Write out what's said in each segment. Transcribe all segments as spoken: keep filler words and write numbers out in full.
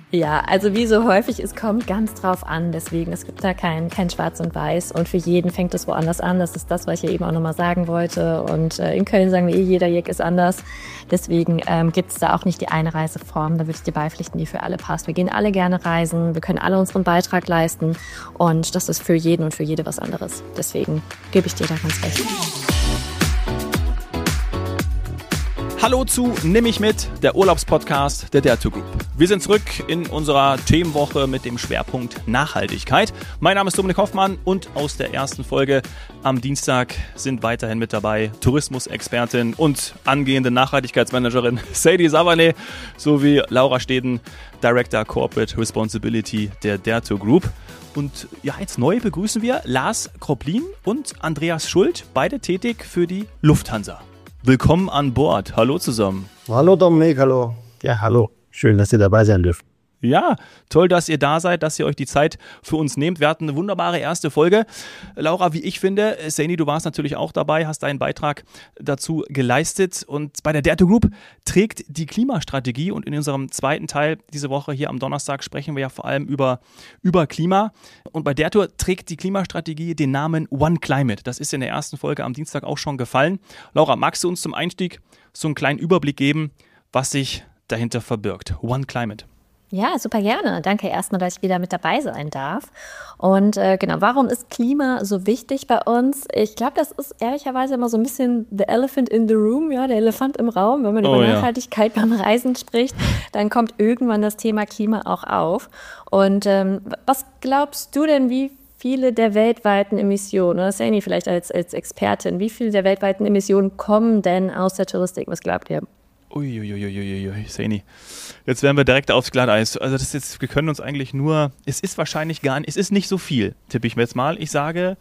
Ja, also wie so häufig, es kommt ganz drauf an. Deswegen, es gibt da kein, kein Schwarz und Weiß. Und für jeden fängt es woanders an. Das ist das, was ich ja eben auch nochmal sagen wollte. Und äh, in Köln sagen wir eh, jeder Jack ist anders. Deswegen ähm, gibt es da auch nicht die eine Reiseform. Da würde ich dir beipflichten, die für alle passt. Wir gehen alle gerne reisen. Wir können alle unseren Beitrag leisten. Und das ist für jeden und für jede was anderes. Deswegen gebe ich dir da ganz recht. Hallo zu Nimm mich mit, der Urlaubspodcast der Dare to Group. Wir sind zurück in unserer Themenwoche mit dem Schwerpunkt Nachhaltigkeit. Mein Name ist Dominik Hoffmann und aus der ersten Folge am Dienstag sind weiterhin mit dabei Tourismusexpertin und angehende Nachhaltigkeitsmanagerin Sadie Savané sowie Laura Steden, Director Corporate Responsibility der Dare to Group. Und ja, jetzt neu begrüßen wir Lars Kroplin und Andreas Schuld, beide tätig für die Lufthansa. Willkommen an Bord. Hallo zusammen. Hallo Dominik, hallo. Ja, hallo. Schön, dass ihr dabei sein dürft. Ja, toll, dass ihr da seid, dass ihr euch die Zeit für uns nehmt. Wir hatten eine wunderbare erste Folge. Laura, wie ich finde, Saini, du warst natürlich auch dabei, hast deinen Beitrag dazu geleistet. Und bei der Dare to Group trägt die Klimastrategie. Und in unserem zweiten Teil diese Woche hier am Donnerstag sprechen wir ja vor allem über, über Klima. Und bei Dare to trägt die Klimastrategie den Namen One Climate. Das ist in der ersten Folge am Dienstag auch schon gefallen. Laura, magst du uns zum Einstieg so einen kleinen Überblick geben, was sich dahinter verbirgt? One Climate. Ja, super gerne. Danke erstmal, dass ich wieder mit dabei sein darf. Und äh, genau, warum ist Klima so wichtig bei uns? Ich glaube, das ist ehrlicherweise immer so ein bisschen the elephant in the room, ja, der Elefant im Raum. Wenn man oh, über ja. Nachhaltigkeit beim Reisen spricht, dann kommt irgendwann das Thema Klima auch auf. Und ähm, was glaubst du denn, wie viele der weltweiten Emissionen, oder Saini vielleicht als, als Expertin, wie viele der weltweiten Emissionen kommen denn aus der Touristik? Was glaubt ihr? Uiuiuiui, Saini. Jetzt werden wir direkt aufs Glatteis. Also das ist jetzt, wir können uns eigentlich nur, es ist wahrscheinlich gar nicht, es ist nicht so viel, tippe ich mir jetzt mal. Ich sage,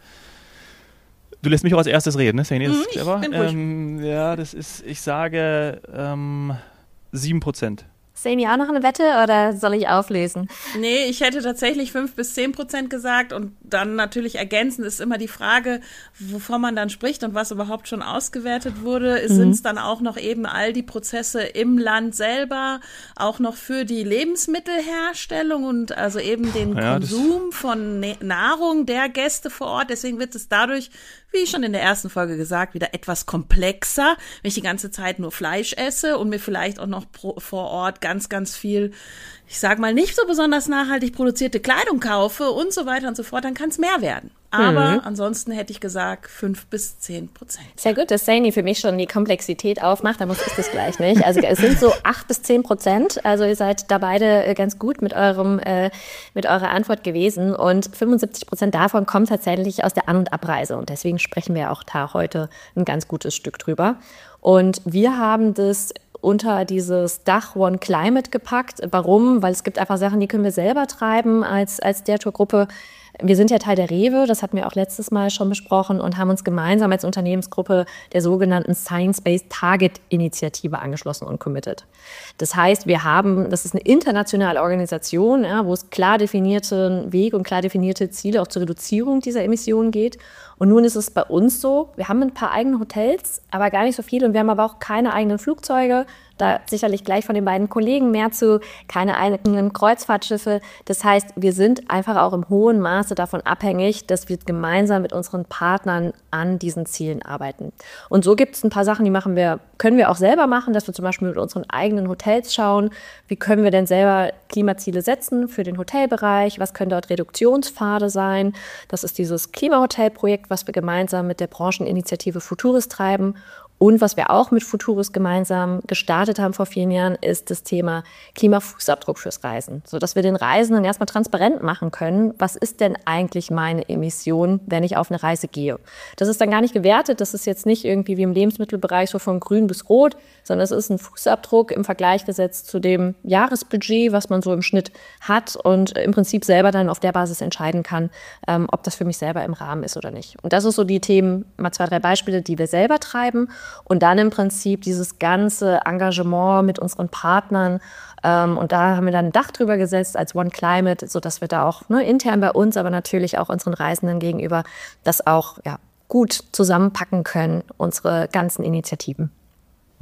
du lässt mich auch als erstes reden, ne, Saini? Das ist clever. Ich bin ruhig. Ähm, ja, das ist, ich sage ähm, sieben Prozent. Saini, auch noch eine Wette oder soll ich auflesen? Nee, ich hätte tatsächlich fünf bis zehn Prozent gesagt und dann natürlich ergänzend ist immer die Frage, wovon man dann spricht und was überhaupt schon ausgewertet wurde. Mhm. Sind es dann auch noch eben all die Prozesse im Land selber, auch noch für die Lebensmittelherstellung und also eben den ja, Konsum von Nahrung der Gäste vor Ort. Deswegen wird es dadurch, wie schon in der ersten Folge gesagt, wieder etwas komplexer, wenn ich die ganze Zeit nur Fleisch esse und mir vielleicht auch noch pro, vor Ort ganz, ganz viel, ich sag mal, nicht so besonders nachhaltig produzierte Kleidung kaufe und so weiter und so fort, dann kann es mehr werden. Aber mhm. ansonsten hätte ich gesagt fünf bis zehn Prozent. Sehr gut, dass Saini für mich schon die Komplexität aufmacht, da muss ich das gleich nicht. Also es sind so acht bis zehn Prozent, also ihr seid da beide ganz gut mit eurem äh, mit eurer Antwort gewesen und fünfundsiebzig Prozent davon kommen tatsächlich aus der An- und Abreise und deswegen sprechen wir auch da heute ein ganz gutes Stück drüber. Und wir haben das unter dieses Dach One Climate gepackt. Warum? Weil es gibt einfach Sachen, die können wir selber treiben als, als Dare to Gruppe. Wir sind ja Teil der Rewe, das hatten wir auch letztes Mal schon besprochen und haben uns gemeinsam als Unternehmensgruppe der sogenannten Science-Based Target-Initiative angeschlossen und committed. Das heißt, wir haben, das ist eine internationale Organisation, ja, wo es klar definierte Wege und klar definierte Ziele auch zur Reduzierung dieser Emissionen geht. Und nun ist es bei uns so, wir haben ein paar eigene Hotels, aber gar nicht so viele und wir haben aber auch keine eigenen Flugzeuge. Da sicherlich gleich von den beiden Kollegen mehr zu, keine eigenen Kreuzfahrtschiffe. Das heißt, wir sind einfach auch im hohen Maße davon abhängig, dass wir gemeinsam mit unseren Partnern an diesen Zielen arbeiten. Und so gibt es ein paar Sachen, die machen wir, können wir auch selber machen, dass wir zum Beispiel mit unseren eigenen Hotels schauen, wie können wir denn selber Klimaziele setzen für den Hotelbereich, was können dort Reduktionspfade sein. Das ist dieses Klimahotelprojekt, was wir gemeinsam mit der Brancheninitiative Futuris treiben. Und was wir auch mit Futuris gemeinsam gestartet haben vor vielen Jahren, ist das Thema Klimafußabdruck fürs Reisen. Sodass wir den Reisenden erstmal transparent machen können, was ist denn eigentlich meine Emission, wenn ich auf eine Reise gehe. Das ist dann gar nicht gewertet, das ist jetzt nicht irgendwie wie im Lebensmittelbereich so von grün bis rot, sondern es ist ein Fußabdruck im Vergleich gesetzt zu dem Jahresbudget, was man so im Schnitt hat und im Prinzip selber dann auf der Basis entscheiden kann, ähm, ob das für mich selber im Rahmen ist oder nicht. Und das ist so die Themen, mal zwei, drei Beispiele, die wir selber treiben. Und dann im Prinzip dieses ganze Engagement mit unseren Partnern. Ähm, und da haben wir dann ein Dach drüber gesetzt als One Climate, sodass wir da auch ne, intern bei uns, aber natürlich auch unseren Reisenden gegenüber das auch ja, gut zusammenpacken können, unsere ganzen Initiativen. Mhm.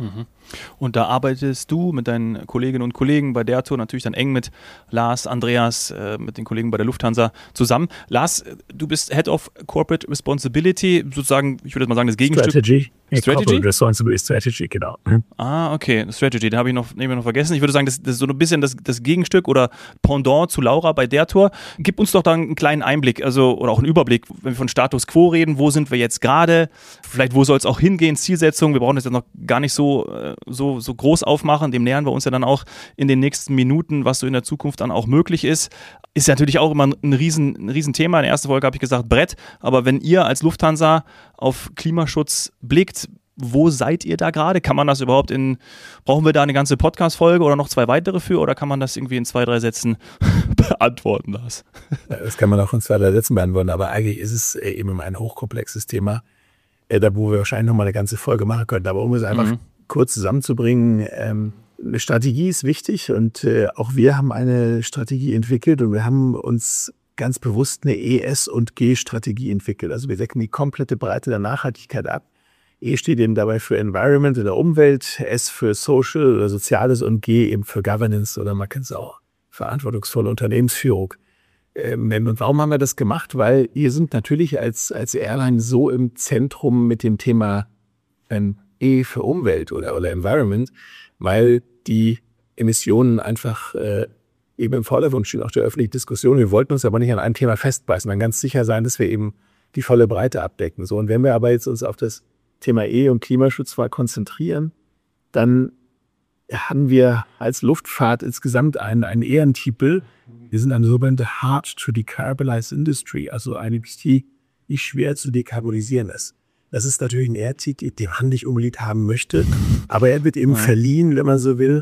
Und da arbeitest du mit deinen Kolleginnen und Kollegen bei der Tour natürlich dann eng mit Lars, Andreas, äh, mit den Kollegen bei der Lufthansa zusammen. Lars, du bist Head of Corporate Responsibility, sozusagen, ich würde mal sagen, das Gegenstück. Strategy. Strategy? Corporate Responsibility Strategy, genau. Mhm. Ah, okay, Strategy, den habe ich noch, den hab ich noch vergessen. Ich würde sagen, das, das ist so ein bisschen das, das Gegenstück oder Pendant zu Laura bei der Tour. Gib uns doch dann einen kleinen Einblick, also oder auch einen Überblick, wenn wir von Status Quo reden, wo sind wir jetzt gerade? Vielleicht, wo soll es auch hingehen, Zielsetzung? Wir brauchen das jetzt noch gar nicht so, so, so groß aufmachen, dem nähern wir uns ja dann auch in den nächsten Minuten, was so in der Zukunft dann auch möglich ist. Ist ja natürlich auch immer ein riesen, ein riesen Thema. In der ersten Folge habe ich gesagt Brett, aber wenn ihr als Lufthansa auf Klimaschutz blickt, wo seid ihr da gerade? Kann man das überhaupt in, brauchen wir da eine ganze Podcast-Folge oder noch zwei weitere für oder kann man das irgendwie in zwei, drei Sätzen beantworten, Lars? Das kann man auch in zwei, drei Sätzen beantworten, aber eigentlich ist es eben ein hochkomplexes Thema, da wo wir wahrscheinlich noch mal eine ganze Folge machen könnten. Aber um es einfach mhm. kurz zusammenzubringen, ähm, eine Strategie ist wichtig und äh, auch wir haben eine Strategie entwickelt und wir haben uns ganz bewusst eine E S- und G-Strategie entwickelt. Also wir decken die komplette Breite der Nachhaltigkeit ab. E steht eben dabei für Environment in der Umwelt, S für Social oder Soziales und G eben für Governance oder man kennt es auch verantwortungsvolle Unternehmensführung ähm, nennen. Und warum haben wir das gemacht? Weil ihr sind natürlich als, als Airline so im Zentrum mit dem Thema ähm, E für Umwelt oder, oder Environment, weil die Emissionen einfach äh, eben im Vordergrund stehen, auch der öffentlichen Diskussion. Wir wollten uns aber nicht an einem Thema festbeißen, dann ganz sicher sein, dass wir eben die volle Breite abdecken. So, und wenn wir aber jetzt uns auf das Thema E und Klimaschutz mal konzentrieren, dann haben wir als Luftfahrt insgesamt einen, einen Ehrentitel. Wir sind eine sogenannte Hard to Decarbonize Industry, also eine Industrie, die schwer zu dekarbonisieren ist. Das ist natürlich ein Ehrentitel, den man nicht unbedingt haben möchte, aber er wird eben ja. verliehen, wenn man so will,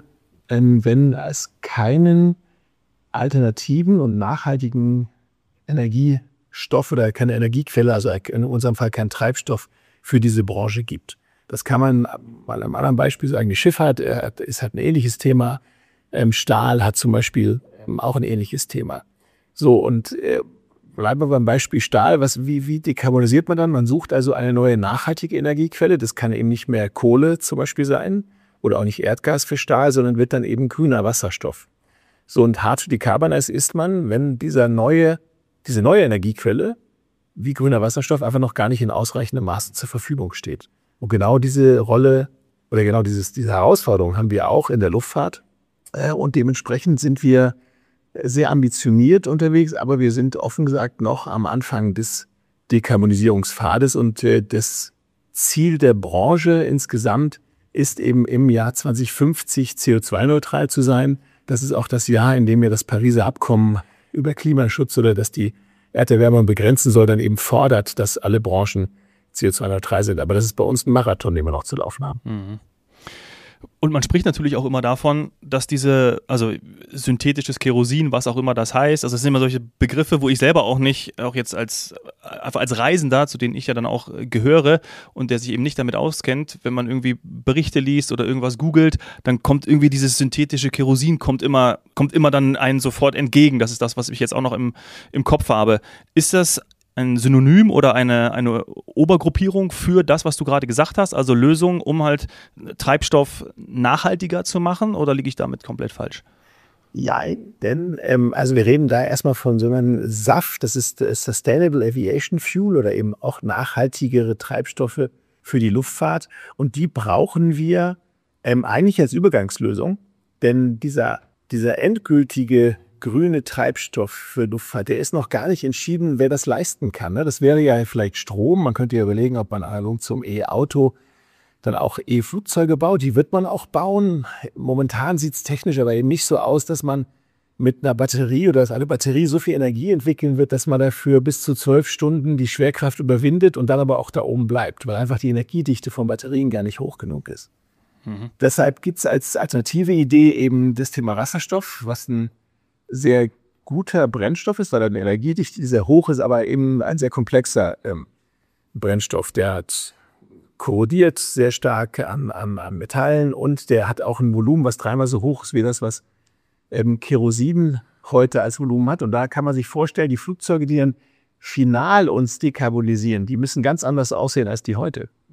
wenn es keinen alternativen und nachhaltigen Energiestoff oder keine Energiequelle, also in unserem Fall kein Treibstoff für diese Branche gibt. Das kann man mal am anderen Beispiel sagen. Die Schifffahrt ist halt ein ähnliches Thema. Stahl hat zum Beispiel auch ein ähnliches Thema. So, und äh, bleiben wir beim Beispiel Stahl. Was, wie, wie dekarbonisiert man dann? Man sucht also eine neue nachhaltige Energiequelle. Das kann eben nicht mehr Kohle zum Beispiel sein oder auch nicht Erdgas für Stahl, sondern wird dann eben grüner Wasserstoff. So, und hard to decarbonize ist man, wenn dieser neue, diese neue Energiequelle wie grüner Wasserstoff einfach noch gar nicht in ausreichendem Maße zur Verfügung steht. Und genau diese Rolle oder genau dieses, diese Herausforderung haben wir auch in der Luftfahrt. Äh, und dementsprechend sind wir sehr ambitioniert unterwegs, aber wir sind offen gesagt noch am Anfang des Dekarbonisierungspfades und äh, das Ziel der Branche insgesamt ist eben im Jahr zwanzig fünfzig C O zwei neutral zu sein. Das ist auch das Jahr, in dem wir das Pariser Abkommen über Klimaschutz oder dass die Erderwärmung begrenzen soll, dann eben fordert, dass alle Branchen C O zwei neutral sind. Aber das ist bei uns ein Marathon, den wir noch zu laufen haben. Mhm. Und man spricht natürlich auch immer davon, dass diese, also synthetisches Kerosin, was auch immer das heißt, also es sind immer solche Begriffe, wo ich selber auch nicht, auch jetzt als, einfach als Reisender, zu denen ich ja dann auch gehöre und der sich eben nicht damit auskennt, wenn man irgendwie Berichte liest oder irgendwas googelt, dann kommt irgendwie dieses synthetische Kerosin, kommt immer, kommt immer dann einen sofort entgegen. Das ist das, was ich jetzt auch noch im, im Kopf habe. Ist das ein Synonym oder eine, eine Obergruppierung für das, was du gerade gesagt hast, also Lösungen, um halt Treibstoff nachhaltiger zu machen, oder liege ich damit komplett falsch? Ja, denn ähm, also wir reden da erstmal von so einem S A F, das ist Sustainable Aviation Fuel oder eben auch nachhaltigere Treibstoffe für die Luftfahrt und die brauchen wir ähm, eigentlich als Übergangslösung, denn dieser, dieser endgültige grüne Treibstoff für Luftfahrt, der ist noch gar nicht entschieden, wer das leisten kann. Das wäre ja vielleicht Strom. Man könnte ja überlegen, ob man analog zum E-Auto dann auch E-Flugzeuge baut. Die wird man auch bauen. Momentan sieht es technisch aber eben nicht so aus, dass man mit einer Batterie oder dass eine Batterie so viel Energie entwickeln wird, dass man dafür bis zu zwölf Stunden die Schwerkraft überwindet und dann aber auch da oben bleibt, weil einfach die Energiedichte von Batterien gar nicht hoch genug ist. Mhm. Deshalb gibt es als alternative Idee eben das Thema Wasserstoff, was ein sehr guter Brennstoff ist, weil er eine Energiedichte sehr hoch ist, aber eben ein sehr komplexer ähm, Brennstoff. Der hat korrodiert sehr stark an, an, an Metallen und der hat auch ein Volumen, was dreimal so hoch ist wie das, was ähm, Kerosin heute als Volumen hat. Und da kann man sich vorstellen, die Flugzeuge, die dann final uns dekarbonisieren, die müssen ganz anders aussehen als die heute.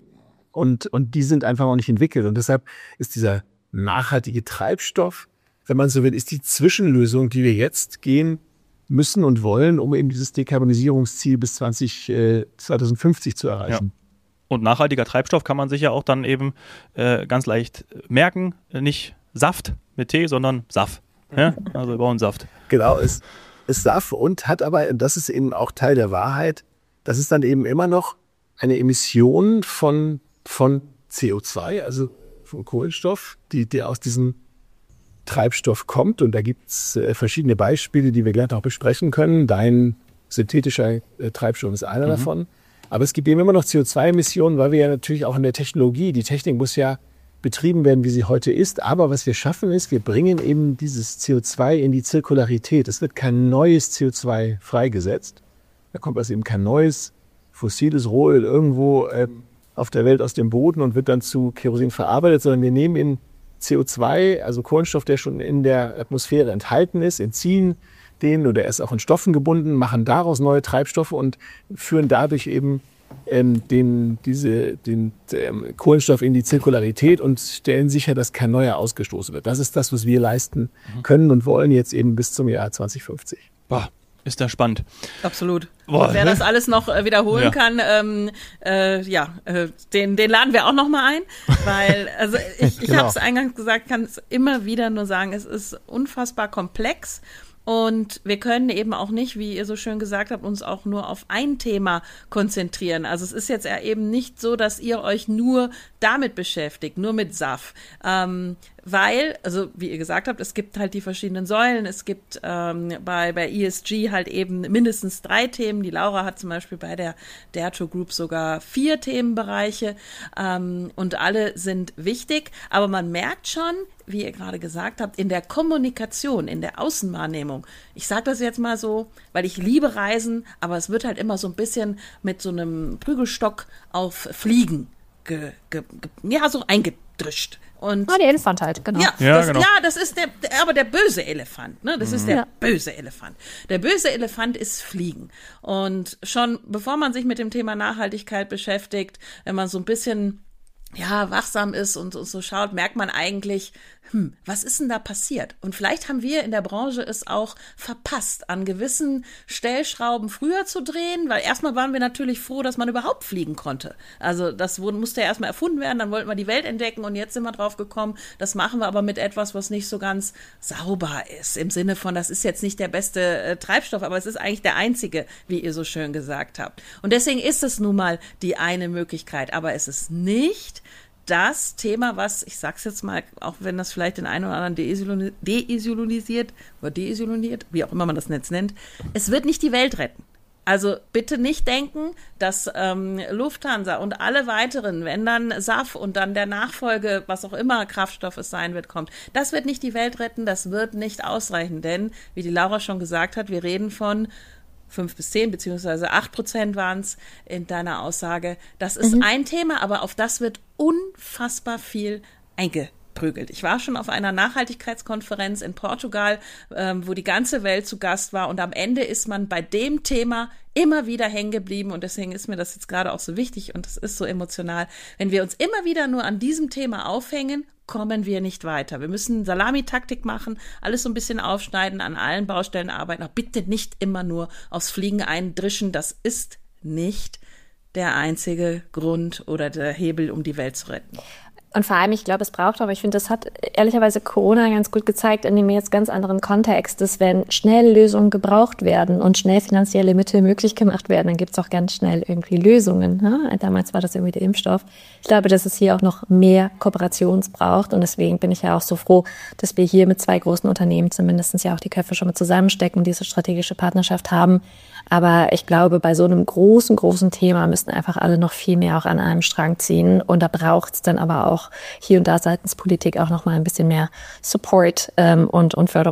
und, und die sind einfach noch nicht entwickelt. Und deshalb ist dieser nachhaltige Treibstoff, wenn man so will, ist die Zwischenlösung, die wir jetzt gehen müssen und wollen, um eben dieses Dekarbonisierungsziel bis zwanzig, äh, zweitausendfünfzig zu erreichen. Ja. Und nachhaltiger Treibstoff kann man sich ja auch dann eben äh, ganz leicht merken. Nicht Saft mit T, sondern S A F. Ja? Also wir brauchen Saft. Genau, ist, ist S A F und hat aber, und das ist eben auch Teil der Wahrheit, das ist dann eben immer noch eine Emission von, von C O zwei, also von Kohlenstoff, die, die aus diesem Treibstoff kommt. Und da gibt es äh, verschiedene Beispiele, die wir gleich auch besprechen können. Dein synthetischer äh, Treibstoff ist einer mhm. davon. Aber es gibt eben immer noch C O zwei Emissionen, weil wir ja natürlich auch in der Technologie, die Technik muss ja betrieben werden, wie sie heute ist. Aber was wir schaffen ist, wir bringen eben dieses C O zwei in die Zirkularität. Es wird kein neues C O zwei freigesetzt. Da kommt also eben kein neues fossiles Rohöl irgendwo äh, auf der Welt aus dem Boden und wird dann zu Kerosin verarbeitet, sondern wir nehmen in C O zwei, also Kohlenstoff, der schon in der Atmosphäre enthalten ist, entziehen den oder er ist auch in Stoffen gebunden, machen daraus neue Treibstoffe und führen dadurch eben ähm, den, diese, den ähm, Kohlenstoff in die Zirkularität und stellen sicher, dass kein neuer ausgestoßen wird. Das ist das, was wir leisten können und wollen jetzt eben bis zum Jahr zwanzig fünfzig. Boah. Ist das spannend. Absolut. Boah, wer das alles noch äh, wiederholen ja. kann, ähm, äh, ja, äh, den, den laden wir auch noch mal ein, weil, also ich, ich genau. habe es eingangs gesagt, kann es immer wieder nur sagen, es ist unfassbar komplex und wir können eben auch nicht, wie ihr so schön gesagt habt, uns auch nur auf ein Thema konzentrieren. Also es ist jetzt eben nicht so, dass ihr euch nur damit beschäftigt, nur mit S A F. Ähm, weil, also wie ihr gesagt habt, es gibt halt die verschiedenen Säulen, es gibt ähm, bei, bei E S G halt eben mindestens drei Themen. Die Laura hat zum Beispiel bei der Derto Group sogar vier Themenbereiche ähm, und alle sind wichtig. Aber man merkt schon, wie ihr gerade gesagt habt, in der Kommunikation, in der Außenwahrnehmung. Ich sage das jetzt mal so, weil ich liebe Reisen, aber es wird halt immer so ein bisschen mit so einem Prügelstock auf Fliegen ge, ge, ge, ja, so eingedrischt. Und ah, der Elefant halt, genau. Ja, ja, das, genau. ja, das ist der, der, aber der böse Elefant, ne? Das mhm. ist der ja. böse Elefant. Der böse Elefant ist Fliegen. Und schon bevor man sich mit dem Thema Nachhaltigkeit beschäftigt, wenn man so ein bisschen ja, wachsam ist und, und so schaut, merkt man eigentlich, hm, was ist denn da passiert? Und vielleicht haben wir in der Branche es auch verpasst, an gewissen Stellschrauben früher zu drehen, weil erstmal waren wir natürlich froh, dass man überhaupt fliegen konnte. Also das musste ja erstmal erfunden werden, dann wollten wir die Welt entdecken und jetzt sind wir drauf gekommen, das machen wir aber mit etwas, was nicht so ganz sauber ist, im Sinne von, das ist jetzt nicht der beste äh, Treibstoff, aber es ist eigentlich der einzige, wie ihr so schön gesagt habt. Und deswegen ist es nun mal die eine Möglichkeit, aber es ist nicht das Thema, was, ich sag's jetzt mal, auch wenn das vielleicht den einen oder anderen deisolonisiert oder deisoloniert, wie auch immer man das jetzt nennt, es wird nicht die Welt retten. Also bitte nicht denken, dass ähm, Lufthansa und alle weiteren, wenn dann S A F und dann der Nachfolge, was auch immer Kraftstoff es sein wird, kommt, das wird nicht die Welt retten, das wird nicht ausreichen, denn, wie die Laura schon gesagt hat, wir reden von fünf bis zehn beziehungsweise acht Prozent waren es in deiner Aussage. Das ist mhm. ein Thema, aber auf das wird unfassbar viel eingeprügelt. Ich war schon auf einer Nachhaltigkeitskonferenz in Portugal, ähm, wo die ganze Welt zu Gast war und am Ende ist man bei dem Thema immer wieder hängen geblieben und deswegen ist mir das jetzt gerade auch so wichtig und es ist so emotional. Wenn wir uns immer wieder nur an diesem Thema aufhängen, kommen wir nicht weiter. Wir müssen Salamitaktik machen, alles so ein bisschen aufschneiden, an allen Baustellen arbeiten, aber bitte nicht immer nur aufs Fliegen eindrischen. Das ist nicht der einzige Grund oder der Hebel, um die Welt zu retten. Und vor allem, ich glaube, es braucht, aber ich finde, das hat ehrlicherweise Corona ganz gut gezeigt, in dem jetzt ganz anderen Kontext ist, wenn schnell Lösungen gebraucht werden und schnell finanzielle Mittel möglich gemacht werden, dann gibt es auch ganz schnell irgendwie Lösungen. Ne? Damals war das irgendwie der Impfstoff. Ich glaube, dass es hier auch noch mehr Kooperation braucht und deswegen bin ich ja auch so froh, dass wir hier mit zwei großen Unternehmen zumindest ja auch die Köpfe schon mal zusammenstecken und diese strategische Partnerschaft haben. Aber ich glaube, bei so einem großen, großen Thema müssen einfach alle noch viel mehr auch an einem Strang ziehen. Und da braucht es dann aber auch hier und da seitens Politik auch noch mal ein bisschen mehr Support ähm, und, und Förderung.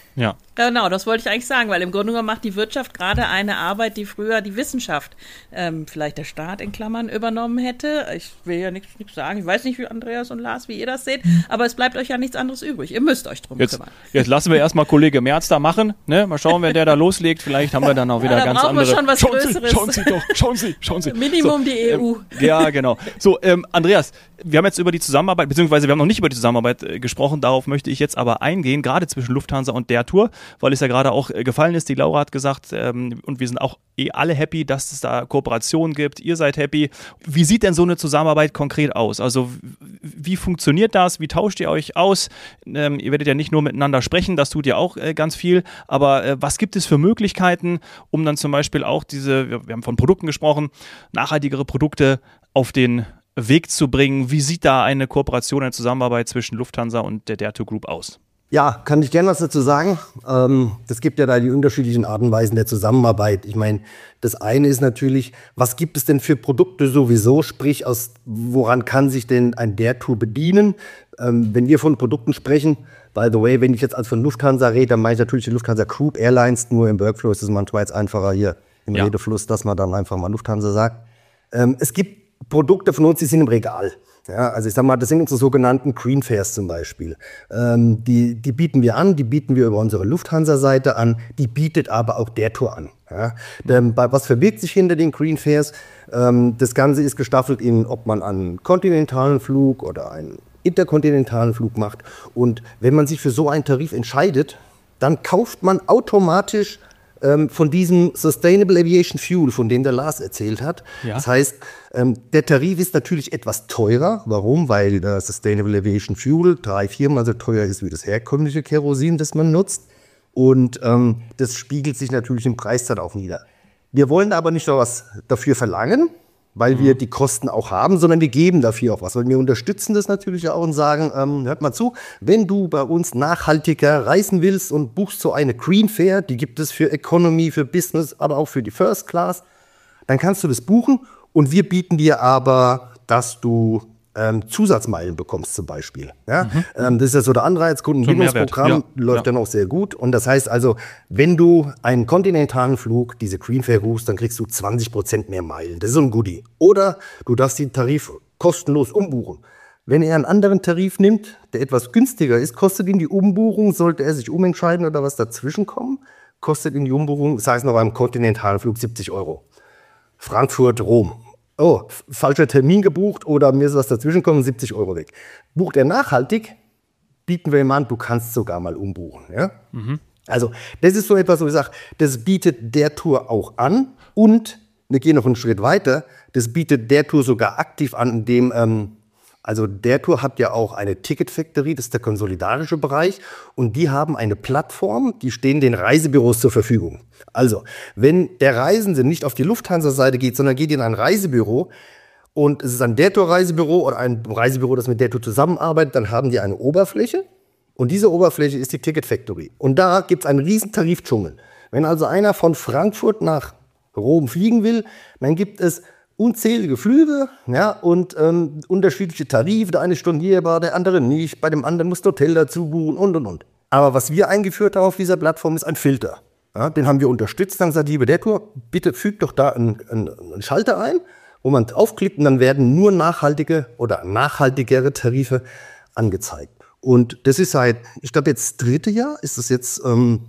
Ja. Genau, das wollte ich eigentlich sagen, weil im Grunde genommen macht die Wirtschaft gerade eine Arbeit, die früher die Wissenschaft, ähm, vielleicht der Staat in Klammern, übernommen hätte. Ich will ja nichts sagen, ich weiß nicht, wie Andreas und Lars, wie ihr das seht, aber es bleibt euch ja nichts anderes übrig. Ihr müsst euch drum jetzt, kümmern. Jetzt lassen wir erstmal Kollege Merz da machen, ne? Mal schauen, wenn der da loslegt, vielleicht haben wir dann auch wieder ja, da ganz brauchen andere... Wir schon was schauen Größeres. Sie, schauen Sie doch, schauen Sie, schauen Sie. Minimum so, die E U. Ähm, ja, genau. So, ähm, Andreas, wir haben jetzt über die Zusammenarbeit, beziehungsweise wir haben noch nicht über die Zusammenarbeit äh, gesprochen, darauf möchte ich jetzt aber eingehen, gerade zwischen Lufthansa und der Tour, weil es ja gerade auch äh, gefallen ist, die Laura hat gesagt, ähm, und wir sind auch eh alle happy, dass es da Kooperationen gibt, ihr seid happy. Wie sieht denn so eine Zusammenarbeit konkret aus? Also wie funktioniert das? Wie tauscht ihr euch aus? Ähm, ihr werdet ja nicht nur miteinander sprechen, das tut ja auch äh, ganz viel, aber äh, was gibt es für Möglichkeiten, um dann zum Beispiel auch diese, wir, wir haben von Produkten gesprochen, nachhaltigere Produkte auf den Weg zu bringen? Wie sieht da eine Kooperation, eine Zusammenarbeit zwischen Lufthansa und der Dare to Group aus? Ja, kann ich gerne was dazu sagen. Ähm, das gibt ja da die unterschiedlichen Arten und Weisen der Zusammenarbeit. Ich meine, das eine ist natürlich, was gibt es denn für Produkte sowieso? Sprich, aus woran kann sich denn ein Dare Tour bedienen? Ähm, wenn wir von Produkten sprechen, by the way, wenn ich jetzt als von Lufthansa rede, dann meine ich natürlich die Lufthansa Group Airlines. Nur im Workflow ist es manchmal jetzt einfacher hier im ja. Redefluss, dass man dann einfach mal Lufthansa sagt. Ähm, es gibt Produkte von uns, die sind im Regal. Ja, also ich sag mal, das sind unsere sogenannten Green Fairs zum Beispiel. Ähm, die, die bieten wir an, die bieten wir über unsere Lufthansa-Seite an, die bietet aber auch der Tour an. Ja. Ähm, was verbirgt sich hinter den Green Fairs? Ähm, das Ganze ist gestaffelt in, ob man einen kontinentalen Flug oder einen interkontinentalen Flug macht. Und wenn man sich für so einen Tarif entscheidet, dann kauft man automatisch Ähm, von diesem Sustainable Aviation Fuel, von dem der Lars erzählt hat. Ja. Das heißt, ähm, der Tarif ist natürlich etwas teurer. Warum? Weil der Sustainable Aviation Fuel drei, viermal so teuer ist wie das herkömmliche Kerosin, das man nutzt. Und ähm, das spiegelt sich natürlich im Preis dann auch nieder. Wir wollen aber nicht noch was dafür verlangen, weil mhm. wir die Kosten auch haben, sondern wir geben dafür auch was. Und wir unterstützen das natürlich auch und sagen, ähm, hört mal zu, wenn du bei uns nachhaltiger reisen willst und buchst so eine Green Fair, die gibt es für Economy, für Business, aber auch für die First Class, dann kannst du das buchen und wir bieten dir aber, dass du ähm, Zusatzmeilen bekommst zum Beispiel. Ja? Mhm. Ähm, das ist ja so der Anreiz, Kundenbindungsprogramm, ja. läuft ja. dann auch sehr gut. Und das heißt also, wenn du einen kontinentalen Flug, diese Green Fair buchst, dann kriegst du zwanzig Prozent mehr Meilen. Das ist so ein Goodie. Oder du darfst den Tarif kostenlos umbuchen. Wenn er einen anderen Tarif nimmt, der etwas günstiger ist, kostet ihn die Umbuchung, sollte er sich umentscheiden oder was dazwischen kommen, kostet ihn die Umbuchung, das heißt noch beim kontinentalen Flug siebzig Euro. Frankfurt, Rom. Oh, falscher Termin gebucht oder mir ist was dazwischen gekommen, siebzig Euro weg. Bucht er nachhaltig, bieten wir ihm an, du kannst sogar mal umbuchen. Ja? Mhm. Also das ist so etwas, wo ich sage, das bietet der Tour auch an und wir gehen noch einen Schritt weiter, das bietet der Tour sogar aktiv an, indem, ähm, also der Tour hat ja auch eine Ticket Factory, das ist der konsolidarische Bereich und die haben eine Plattform, die stehen den Reisebüros zur Verfügung. Also, wenn der Reisende nicht auf die Lufthansa-Seite geht, sondern geht in ein Reisebüro und es ist ein der Tour-Reisebüro oder ein Reisebüro, das mit der Tour zusammenarbeitet, dann haben die eine Oberfläche und diese Oberfläche ist die Ticket Factory. Und da gibt es einen riesen Tarifdschungel. Wenn also einer von Frankfurt nach Rom fliegen will, dann gibt es unzählige Flüge, ja, und ähm, unterschiedliche Tarife. Der eine ist stornierbar, der andere nicht. Bei dem anderen muss das Hotel dazu buchen und, und, und. Aber was wir eingeführt haben auf dieser Plattform, ist ein Filter. Ja, den haben wir unterstützt. Dann gesagt, liebe der Tour, bitte fügt doch da einen, einen, einen Schalter ein, wo man draufklickt und dann werden nur nachhaltige oder nachhaltigere Tarife angezeigt. Und das ist seit, ich glaube jetzt dritte Jahr, ist das jetzt ähm,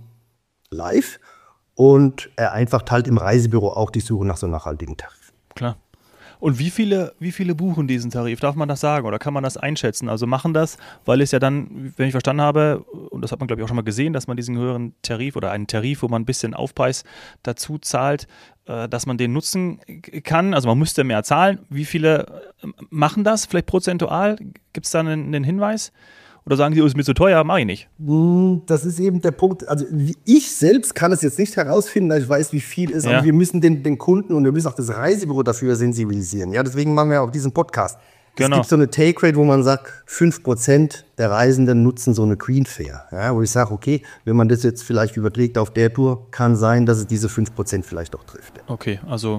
live. Und er einfach halt im Reisebüro auch die Suche nach so nachhaltigen Tarifen. Klar. Und wie viele, wie viele buchen diesen Tarif? Darf man das sagen oder kann man das einschätzen? Also machen das, weil es ja dann, wenn ich verstanden habe, und das hat man glaube ich auch schon mal gesehen, dass man diesen höheren Tarif oder einen Tarif, wo man ein bisschen Aufpreis dazu zahlt, äh, dass man den nutzen kann. Also man müsste mehr zahlen. Wie viele machen das? Vielleicht prozentual? Gibt es da einen, einen Hinweis? Oder sagen die, oh, ist mir zu teuer, mache ich nicht? Das ist eben der Punkt. Also ich selbst kann es jetzt nicht herausfinden, da ich weiß, wie viel ist. Ja. Aber wir müssen den, den Kunden und wir müssen auch das Reisebüro dafür sensibilisieren. Ja, deswegen machen wir auch diesen Podcast. Genau. Es gibt so eine Take-Rate, wo man sagt, fünf Prozent der Reisenden nutzen so eine Green Fair. Ja, wo ich sage, okay, wenn man das jetzt vielleicht überträgt auf der Tour, kann sein, dass es diese fünf Prozent vielleicht auch trifft. Okay, also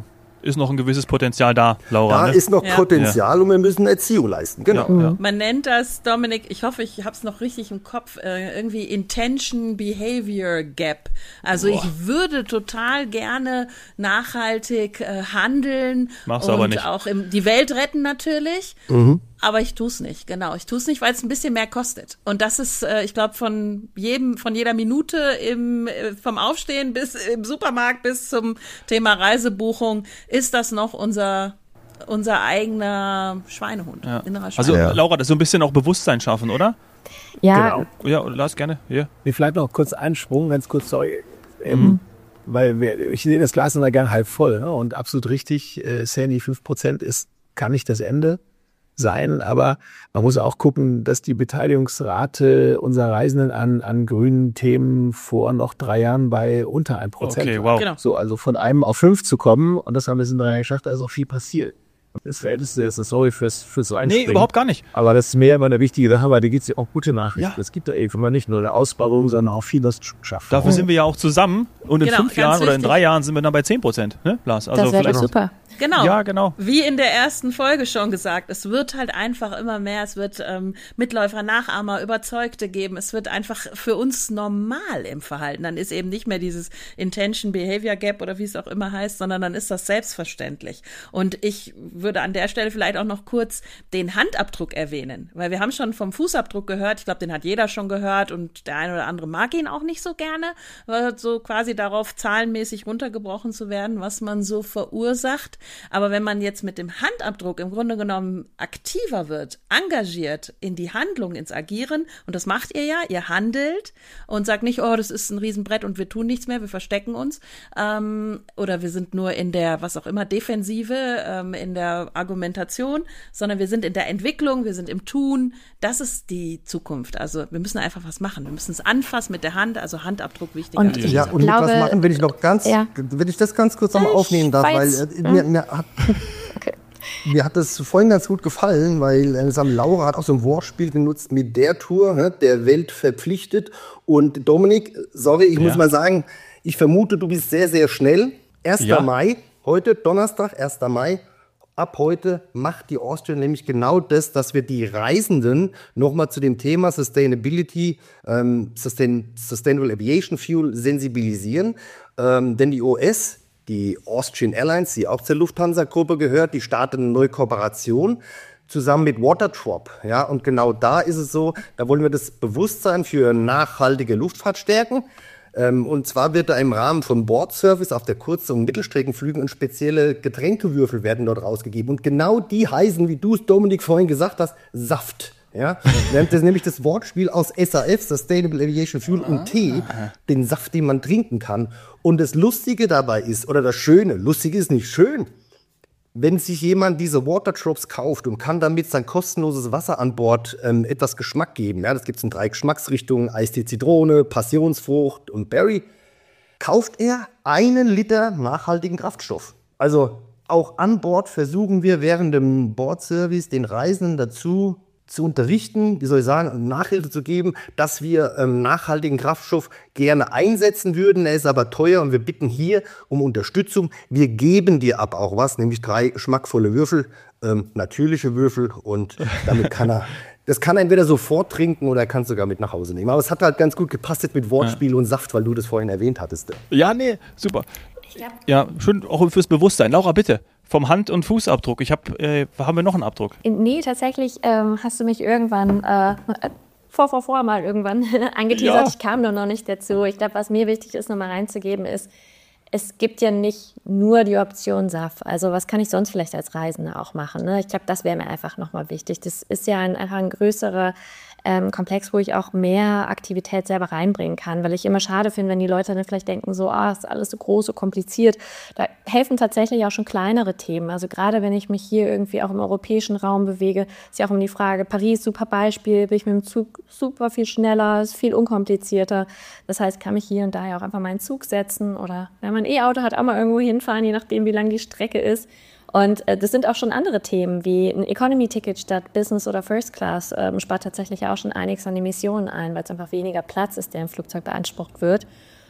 ist noch ein gewisses Potenzial da, Laura. Da ne? ist noch Ja. Potenzial und wir müssen Erziehung leisten. Genau. Ja, ja. Man nennt das, Dominik, ich hoffe, ich habe es noch richtig im Kopf, äh, irgendwie Intention Behavior Gap. Also Boah. ich würde total gerne nachhaltig äh, handeln Mach's und aber nicht. auch im, die Welt retten natürlich. Mhm. Aber ich tue es nicht, genau. Ich tue es nicht, weil es ein bisschen mehr kostet. Und das ist, äh, ich glaube, von jedem, von jeder Minute im, äh, vom Aufstehen bis im Supermarkt bis zum Thema Reisebuchung ist das noch unser unser eigener Schweinehund. Ja. Innerer Also Schweinehund. Ja. Laura, das ist so ein bisschen auch Bewusstsein schaffen, oder? Ja, Genau. Ja, Lars, gerne. Hier. Nee, vielleicht noch kurz einen Sprung, ganz kurz, sorry. Ähm, weil wir, ich sehe das Glas immer gern halb voll. Ne? Und absolut richtig, äh, Sandy, fünf Prozent ist, kann nicht das Ende sein, aber man muss auch gucken, dass die Beteiligungsrate unserer Reisenden an, an grünen Themen vor noch drei Jahren bei unter ein Prozent Okay, war. wow. Genau. So, also von einem auf fünf zu kommen, und das haben wir in drei Jahren geschafft, da ist auch viel passiert. Das Verhältnis ist, sorry fürs, fürs so Nee, Einspringen. überhaupt gar nicht. Aber das ist mehr immer eine wichtige Sache, weil da gibt es ja auch gute Nachrichten. Ja. Es gibt da eben immer nicht nur eine Ausbauung, sondern auch vieles schaffen. Dafür sind wir ja auch zusammen und in Genau, fünf ganz Jahren oder in wichtig. drei Jahren sind wir dann bei zehn Prozent, ne, Lars? Also das wäre vielleicht doch super. Genau. Ja, genau. Wie in der ersten Folge schon gesagt, es wird halt einfach immer mehr, es wird ähm, Mitläufer, Nachahmer, Überzeugte geben, es wird einfach für uns normal im Verhalten. Dann ist eben nicht mehr dieses Intention-Behavior Gap oder wie es auch immer heißt, sondern dann ist das selbstverständlich. Und ich würde an der Stelle vielleicht auch noch kurz den Handabdruck erwähnen, weil wir haben schon vom Fußabdruck gehört, ich glaube, den hat jeder schon gehört und der eine oder andere mag ihn auch nicht so gerne, weil so quasi darauf zahlenmäßig runtergebrochen zu werden, was man so verursacht. Aber wenn man jetzt mit dem Handabdruck im Grunde genommen aktiver wird, engagiert in die Handlung, ins Agieren, und das macht ihr ja, ihr handelt und sagt nicht, oh, das ist ein Riesenbrett und wir tun nichts mehr, wir verstecken uns, ähm, oder wir sind nur in der, was auch immer, Defensive, ähm, in der Argumentation, sondern wir sind in der Entwicklung, wir sind im Tun. Das ist die Zukunft. Also wir müssen einfach was machen. Wir müssen es anfassen mit der Hand, also Handabdruck wichtiger. Und als ich Ja, dieser. und mit glaube- was machen, wenn ich noch ganz, Ja. wenn ich das ganz kurz nochmal Ich aufnehmen darf, weil weiß. äh, mir, mir, hat, Okay. mir hat das vorhin ganz gut gefallen, weil äh, Sam Laura hat auch so ein Wortspiel genutzt mit der Tour, ne, der Welt verpflichtet. Und Dominik, sorry, ich Ja. muss mal sagen, ich vermute, du bist sehr, sehr schnell. erster Ja. Mai, heute Donnerstag, erster Mai. Ab heute macht die Austrian nämlich genau das, dass wir die Reisenden nochmal zu dem Thema Sustainability, ähm, Sustain, Sustainable Aviation Fuel sensibilisieren. Ähm, denn die O S, die Austrian Airlines, die auch zur Lufthansa-Gruppe gehört, die startet eine neue Kooperation zusammen mit Waterdrop. Ja? Und genau da ist es so, da wollen wir das Bewusstsein für nachhaltige Luftfahrt stärken. Ähm, und zwar wird da im Rahmen von Bordservice auf der Kurz- und Mittelstreckenflügen und spezielle Getränkewürfel werden dort rausgegeben. Und genau die heißen, wie du es, Dominik, vorhin gesagt hast, Saft. Ja? Das ist nämlich das Wortspiel aus S A F, Sustainable Aviation Fuel, und Tee, den Saft, den man trinken kann. Und das Lustige dabei ist, oder das Schöne, lustig ist nicht schön, wenn sich jemand diese Waterdrops kauft und kann damit sein kostenloses Wasser an Bord ähm, etwas Geschmack geben, ja, das gibt es in drei Geschmacksrichtungen, Eistee Zitrone, Passionsfrucht und Berry, kauft er einen Liter nachhaltigen Kraftstoff. Also auch an Bord versuchen wir während dem Bordservice den Reisenden dazu zu unterrichten, wie soll ich sagen, Nachhilfe zu geben, dass wir ähm, nachhaltigen Kraftstoff gerne einsetzen würden. Er ist aber teuer und wir bitten hier um Unterstützung. Wir geben dir ab auch was, nämlich drei geschmackvolle Würfel, ähm, natürliche Würfel, und damit kann er, das kann er entweder sofort trinken oder er kann es sogar mit nach Hause nehmen. Aber es hat halt ganz gut gepasst jetzt mit Wortspiel und Saft, weil du das vorhin erwähnt hattest. Ja, nee, super. Ja, schön auch fürs Bewusstsein. Laura, bitte, vom Hand- und Fußabdruck. Ich habe, äh, haben wir noch einen Abdruck? Nee, tatsächlich ähm, hast du mich irgendwann äh, vor, vor, vor mal irgendwann angeteasert. Ja. Ich kam nur noch nicht dazu. Ich glaube, was mir wichtig ist, nochmal reinzugeben, ist, es gibt ja nicht nur die Option S A F. Also was kann ich sonst vielleicht als Reisende auch machen? Ne? Ich glaube, das wäre mir einfach nochmal wichtig. Das ist ja ein, einfach ein größerer ähm, Komplex, wo ich auch mehr Aktivität selber reinbringen kann, weil ich immer schade finde, wenn die Leute dann vielleicht denken, so, ah, ist alles so groß, so kompliziert. Da helfen tatsächlich auch schon kleinere Themen. Also gerade wenn ich mich hier irgendwie auch im europäischen Raum bewege, ist ja auch um die Frage, Paris, super Beispiel, bin ich mit dem Zug super viel schneller, ist viel unkomplizierter. Das heißt, kann mich hier und da ja auch einfach mal in den Zug setzen oder wenn man ein E-Auto hat, auch mal irgendwo hinfahren, je nachdem, wie lang die Strecke ist. Und äh, das sind auch schon andere Themen, wie ein Economy-Ticket statt Business oder First Class ähm, spart tatsächlich auch schon einiges an Emissionen ein, weil es einfach weniger Platz ist, der im Flugzeug beansprucht wird.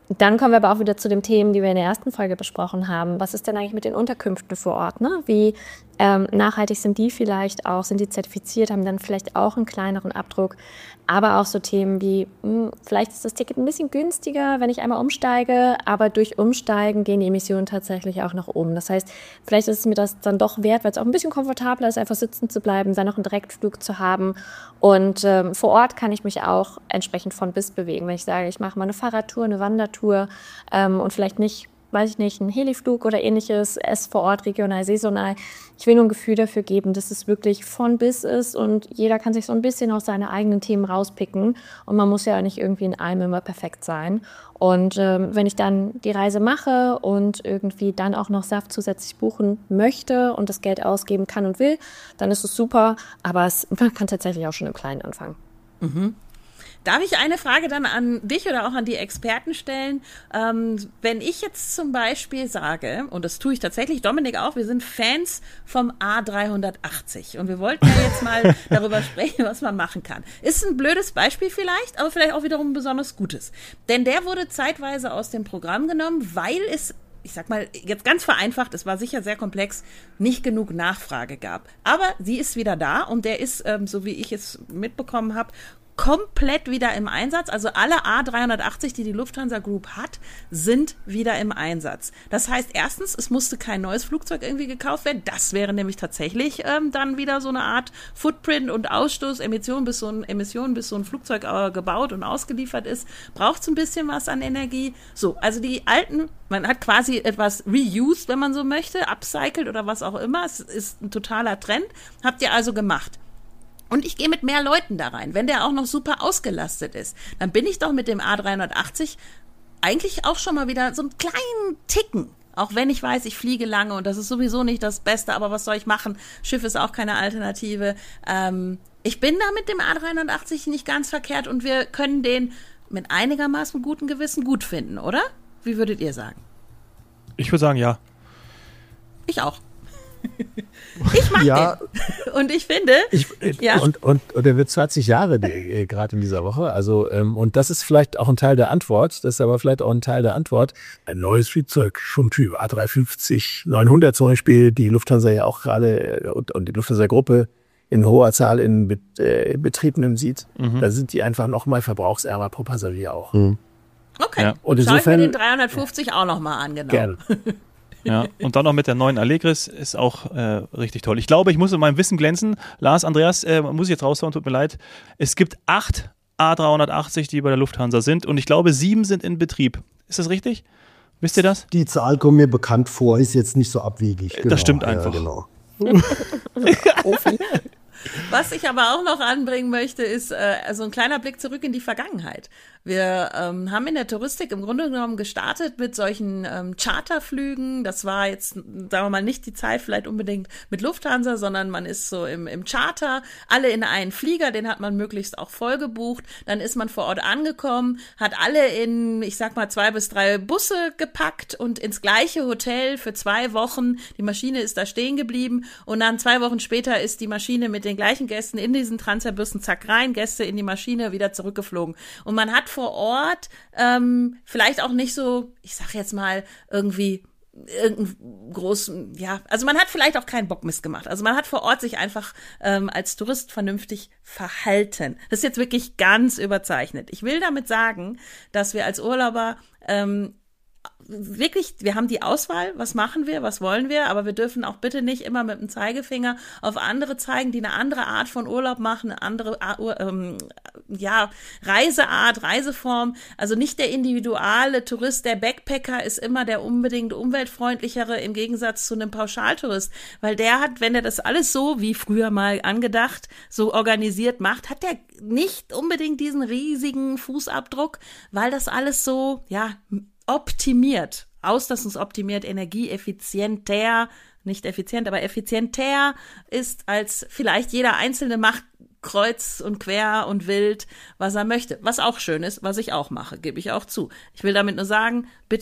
Dann kommen wir aber auch wieder zu den Themen, die wir in der ersten Folge besprochen haben. Was ist denn eigentlich mit den Unterkünften vor Ort? Ne? Wie ähm, nachhaltig sind die vielleicht auch? Sind die zertifiziert? Haben dann vielleicht auch einen kleineren Abdruck? Aber auch so Themen wie, mh, vielleicht ist das Ticket ein bisschen günstiger, wenn ich einmal umsteige, aber durch Umsteigen gehen die Emissionen tatsächlich auch nach oben. Das heißt, vielleicht ist es mir das dann doch wert, weil es auch ein bisschen komfortabler ist, einfach sitzen zu bleiben, dann noch einen Direktflug zu haben. Und ähm, vor Ort kann ich mich auch entsprechend von bis bewegen. Wenn ich sage, ich mache mal eine Fahrradtour, eine Wandertour ähm, und vielleicht nicht, weiß ich nicht, einen Heliflug oder ähnliches, es vor Ort, regional, saisonal. Ich will nur ein Gefühl dafür geben, dass es wirklich von bis ist und jeder kann sich so ein bisschen aus seine eigenen Themen rauspicken und man muss ja nicht irgendwie in allem immer perfekt sein. Und ähm, wenn ich dann die Reise mache und irgendwie dann auch noch Saft zusätzlich buchen möchte und das Geld ausgeben kann und will, dann ist es super, aber es, man kann tatsächlich auch schon im Kleinen anfangen. Mhm. Darf ich eine Frage dann an dich oder auch an die Experten stellen? Ähm, wenn ich jetzt zum Beispiel sage, und das tue ich tatsächlich, Dominik auch, wir sind Fans vom A dreihundertachtzig und wir wollten ja jetzt mal darüber sprechen, was man machen kann. Ist ein blödes Beispiel vielleicht, aber vielleicht auch wiederum ein besonders gutes. Denn der wurde zeitweise aus dem Programm genommen, weil es, ich sag mal, jetzt ganz vereinfacht, es war sicher sehr komplex, nicht genug Nachfrage gab. Aber sie ist wieder da und der ist, ähm, so wie ich es mitbekommen habe, komplett wieder im Einsatz. Also alle A dreihundertachtzig, die die Lufthansa Group hat, sind wieder im Einsatz. Das heißt, erstens, es musste kein neues Flugzeug irgendwie gekauft werden. Das wäre nämlich tatsächlich ähm, dann wieder so eine Art Footprint und Ausstoß, Emissionen, bis so ein, Emissionen, bis so ein Flugzeug äh, gebaut und ausgeliefert ist. Braucht es ein bisschen was an Energie. So, also die alten, man hat quasi etwas reused, wenn man so möchte, upcycled oder was auch immer. Es ist ein totaler Trend. Habt ihr also gemacht. Und ich gehe mit mehr Leuten da rein. Wenn der auch noch super ausgelastet ist, dann bin ich doch mit dem A dreihundertachtzig eigentlich auch schon mal wieder so einen kleinen Ticken. Auch wenn ich weiß, ich fliege lange und das ist sowieso nicht das Beste, aber was soll ich machen? Schiff ist auch keine Alternative. Ähm, ich bin da mit dem A dreihundertachtzig nicht ganz verkehrt und wir können den mit einigermaßen gutem Gewissen gut finden, oder? Wie würdet ihr sagen? Ich würde sagen, ja. Ich auch. Ich mag ja, den. Und ich finde, ich, ja. und, und, und er wird zwanzig Jahre äh, gerade in dieser Woche. Also, ähm, und das ist vielleicht auch ein Teil der Antwort. Das ist aber vielleicht auch ein Teil der Antwort. Ein neues Flugzeug, schon Typ A drei fünfzig, neunhundert zum Beispiel, die Lufthansa ja auch gerade äh, und, und die Lufthansa-Gruppe in hoher Zahl in Bet, äh, Betriebenen sieht. Mhm. Da sind die einfach nochmal verbrauchsärmer pro Passagier auch. Mhm. Okay, ja. Und insofern, schau ich mir den dreihundertfufzig ja. auch nochmal an, genau. Gerne. Ja, und dann noch mit der neuen Allegris ist auch äh, richtig toll. Ich glaube, ich muss in meinem Wissen glänzen. Lars, Andreas, äh, muss ich jetzt raushauen, tut mir leid. Es gibt acht A dreihundertachtzig, die bei der Lufthansa sind und ich glaube, sieben sind in Betrieb. Ist das richtig? Wisst ihr das? Die Zahl kommt mir bekannt vor, ist jetzt nicht so abwegig. Genau. Das stimmt einfach. Ja, genau. Was ich aber auch noch anbringen möchte, ist äh, also ein kleiner Blick zurück in die Vergangenheit. Wir ähm, haben in der Touristik im Grunde genommen gestartet mit solchen ähm, Charterflügen. Das war jetzt, sagen wir mal, nicht die Zeit vielleicht unbedingt mit Lufthansa, sondern man ist so im, im Charter, alle in einen Flieger, den hat man möglichst auch voll gebucht. Dann ist man vor Ort angekommen, hat alle in, ich sag mal, zwei bis drei Busse gepackt und ins gleiche Hotel für zwei Wochen. Die Maschine ist da stehen geblieben und dann zwei Wochen später ist die Maschine mit den gleichen Gästen in diesen Transferbussen, zack rein, Gäste in die Maschine, wieder zurückgeflogen. Und man hat vor Ort ähm, vielleicht auch nicht so, ich sag jetzt mal, irgendwie irgendeinen großen, ja, also man hat vielleicht auch keinen Bockmist gemacht. Also man hat vor Ort sich einfach ähm, als Tourist vernünftig verhalten. Das ist jetzt wirklich ganz überzeichnet. Ich will damit sagen, dass wir als Urlauber ähm, wirklich, wir haben die Auswahl, was machen wir, was wollen wir, aber wir dürfen auch bitte nicht immer mit dem Zeigefinger auf andere zeigen, die eine andere Art von Urlaub machen, eine andere ähm, ja, Reiseart, Reiseform. Also nicht der individuelle Tourist, der Backpacker ist immer der unbedingt umweltfreundlichere im Gegensatz zu einem Pauschaltourist, weil der hat, wenn er das alles so, wie früher mal angedacht, so organisiert macht, hat der nicht unbedingt diesen riesigen Fußabdruck, weil das alles so, ja, optimiert, auslastungsoptimiert, energieeffizienter, nicht effizient, aber effizienter ist, als vielleicht jeder Einzelne macht, kreuz und quer und wild, was er möchte. Was auch schön ist, was ich auch mache, gebe ich auch zu. Ich will damit nur sagen, bitte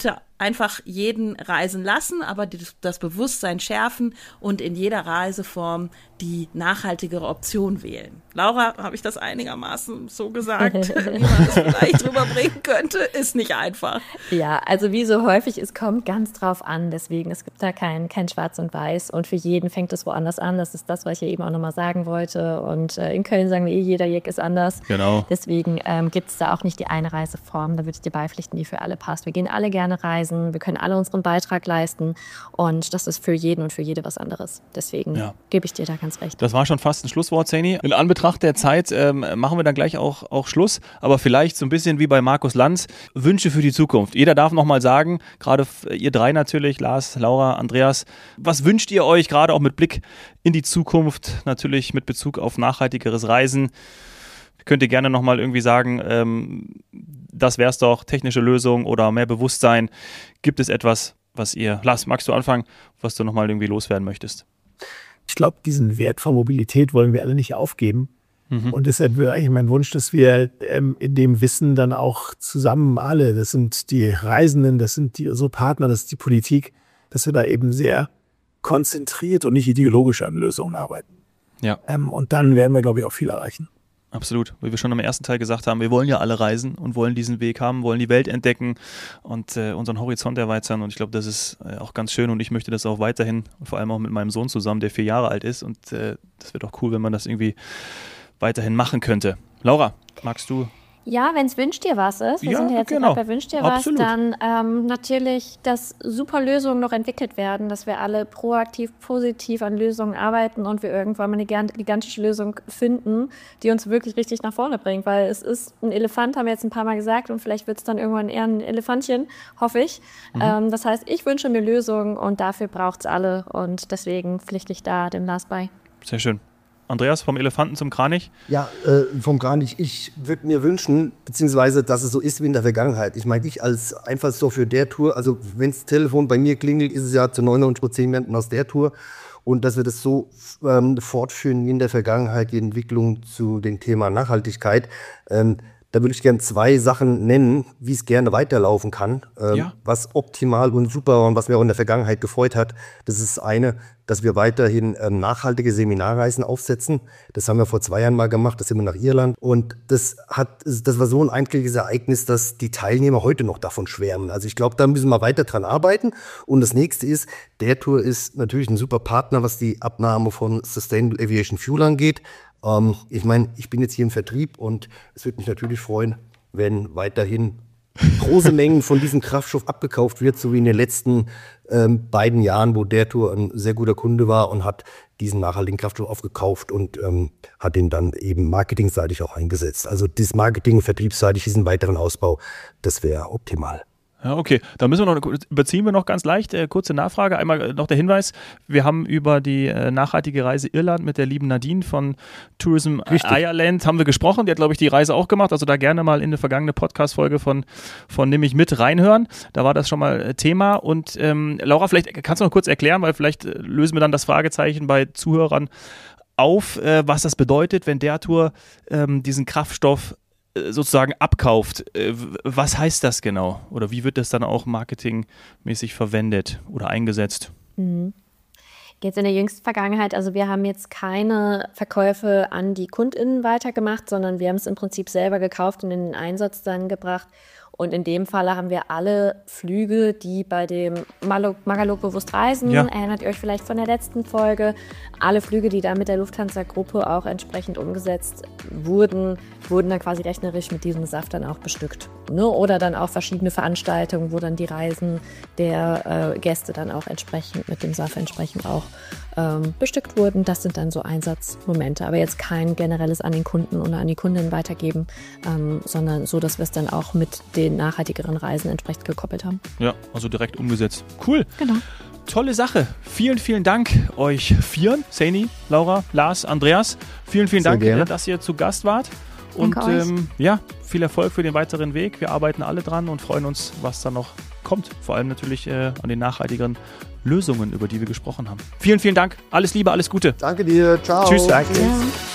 einfach jeden reisen lassen, aber das, das Bewusstsein schärfen und in jeder Reiseform die nachhaltigere Option wählen. Laura, habe ich das einigermaßen so gesagt, wie man das vielleicht rüberbringen könnte? Ist nicht einfach. Ja, also wie so häufig, es kommt ganz drauf an. Deswegen, es gibt da kein, kein Schwarz und Weiß und für jeden fängt es woanders an. Das ist das, was ich ja eben auch nochmal sagen wollte. Und äh, in Köln sagen wir eh, jeder Jack ist anders. Genau. Deswegen ähm, gibt es da auch nicht die eine Reiseform. Da würde ich dir beipflichten, die für alle passt. Wir gehen alle gerne reisen, wir können alle unseren Beitrag leisten und das ist für jeden und für jede was anderes. Deswegen ja. gebe ich dir da ganz recht. Das war schon fast ein Schlusswort, Saini. In Anbetracht der Zeit ähm, machen wir dann gleich auch, auch Schluss, aber vielleicht so ein bisschen wie bei Markus Lanz, Wünsche für die Zukunft. Jeder darf nochmal sagen, gerade ihr drei natürlich, Lars, Laura, Andreas, was wünscht ihr euch gerade auch mit Blick in die Zukunft, natürlich mit Bezug auf nachhaltigeres Reisen? Könnt ihr gerne nochmal irgendwie sagen, ähm, das wäre es doch, technische Lösung oder mehr Bewusstsein. Gibt es etwas, was ihr, Lars, magst du anfangen, was du nochmal irgendwie loswerden möchtest? Ich glaube, diesen Wert von Mobilität wollen wir alle nicht aufgeben. Mhm. Und deshalb wäre eigentlich mein Wunsch, dass wir ähm, in dem Wissen dann auch zusammen alle, das sind die Reisenden, das sind die, unsere Partner, das ist die Politik, dass wir da eben sehr konzentriert und nicht ideologisch an Lösungen arbeiten. Ja. Ähm, und dann werden wir, glaube ich, auch viel erreichen. Absolut, wie wir schon im ersten Teil gesagt haben, wir wollen ja alle reisen und wollen diesen Weg haben, wollen die Welt entdecken und äh, unseren Horizont erweitern und ich glaube, das ist äh, auch ganz schön und ich möchte das auch weiterhin, vor allem auch mit meinem Sohn zusammen, der vier Jahre alt ist und äh, das wäre doch cool, wenn man das irgendwie weiterhin machen könnte. Laura, magst du? Ja, wenn es Wünsch dir was ist, wir ja, sind ja jetzt genau. bei Wünsch dir Absolut. was, dann ähm, natürlich, dass super Lösungen noch entwickelt werden, dass wir alle proaktiv, positiv an Lösungen arbeiten und wir irgendwann mal eine gigantische Lösung finden, die uns wirklich richtig nach vorne bringt, weil es ist ein Elefant, haben wir jetzt ein paar Mal gesagt und vielleicht wird es dann irgendwann eher ein Elefantchen, hoffe ich. Mhm. Ähm, das heißt, ich wünsche mir Lösungen und dafür braucht es alle und deswegen pflichte ich da dem Lars bei. Sehr schön. Andreas, vom Elefanten zum Kranich? Ja, äh, vom Kranich. Ich würde mir wünschen, beziehungsweise, dass es so ist wie in der Vergangenheit. Ich meine, ich als Einfallstor der Tour, also wenn das Telefon bei mir klingelt, ist es ja zu neunundneunzig Prozent aus der Tour. Und dass wir das so ähm, fortführen wie in der Vergangenheit, die Entwicklung zu dem Thema Nachhaltigkeit. Ähm, Da würde ich gerne zwei Sachen nennen, wie es gerne weiterlaufen kann, ähm, ja. was optimal und super und was mir auch in der Vergangenheit gefreut hat. Das ist eine, dass wir weiterhin ähm, nachhaltige Seminarreisen aufsetzen. Das haben wir vor zwei Jahren mal gemacht, das sind wir nach Irland. Und das hat, das war so ein einschlägiges Ereignis, dass die Teilnehmer heute noch davon schwärmen. Also ich glaube, da müssen wir weiter dran arbeiten. Und das nächste ist, der Tour ist natürlich ein super Partner, was die Abnahme von Sustainable Aviation Fuel angeht. Ähm, ich meine, ich bin jetzt hier im Vertrieb und es würde mich natürlich freuen, wenn weiterhin große Mengen von diesem Kraftstoff abgekauft wird, so wie in den letzten ähm, beiden Jahren, wo der Tour ein sehr guter Kunde war und hat diesen nachhaltigen Kraftstoff aufgekauft und ähm, hat ihn dann eben marketingseitig auch eingesetzt. Also das Marketing- und vertriebsseitig, diesen weiteren Ausbau, das wäre optimal. Ja, okay. Da müssen wir noch, überziehen wir noch ganz leicht. Äh, kurze Nachfrage. Einmal noch der Hinweis. Wir haben über die äh, nachhaltige Reise Irland mit der lieben Nadine von Tourism Richtig. Ireland haben wir gesprochen. Die hat, glaube ich, die Reise auch gemacht. Also da gerne mal in eine vergangene Podcast-Folge von, von Nimm mich mit reinhören. Da war das schon mal äh, Thema. Und ähm, Laura, vielleicht kannst du noch kurz erklären, weil vielleicht äh, lösen wir dann das Fragezeichen bei Zuhörern auf, äh, was das bedeutet, wenn der Tour ähm, diesen Kraftstoff sozusagen abkauft. Was heißt das genau? Oder wie wird das dann auch marketingmäßig verwendet oder eingesetzt? Mhm. Jetzt in der jüngsten Vergangenheit, also wir haben jetzt keine Verkäufe an die KundInnen weitergemacht, sondern wir haben es im Prinzip selber gekauft und in den Einsatz dann gebracht. Und in dem Falle haben wir alle Flüge, die bei dem Magalog bewusst reisen, ja. erinnert ihr euch vielleicht von der letzten Folge, alle Flüge, die da mit der Lufthansa-Gruppe auch entsprechend umgesetzt wurden, wurden dann quasi rechnerisch mit diesem Saft dann auch bestückt. Ne? Oder dann auch verschiedene Veranstaltungen, wo dann die Reisen der äh, Gäste dann auch entsprechend mit dem Saft entsprechend auch ähm, bestückt wurden. Das sind dann so Einsatzmomente, aber jetzt kein generelles an den Kunden oder an die Kundinnen weitergeben, ähm, sondern so, dass wir es dann auch mit den nachhaltigeren Reisen entsprechend gekoppelt haben. Ja, also direkt umgesetzt. Cool. Genau. Tolle Sache. Vielen, vielen Dank euch vieren. Saini, Laura, Lars, Andreas. Vielen, vielen Sehr Dank, gerne. dass ihr zu Gast wart. Und ähm, ja, viel Erfolg für den weiteren Weg. Wir arbeiten alle dran und freuen uns, was da noch kommt. Vor allem natürlich äh, an den nachhaltigeren Lösungen, über die wir gesprochen haben. Vielen, vielen Dank. Alles Liebe, alles Gute. Danke dir. Ciao. Tschüss. Danke. Ja.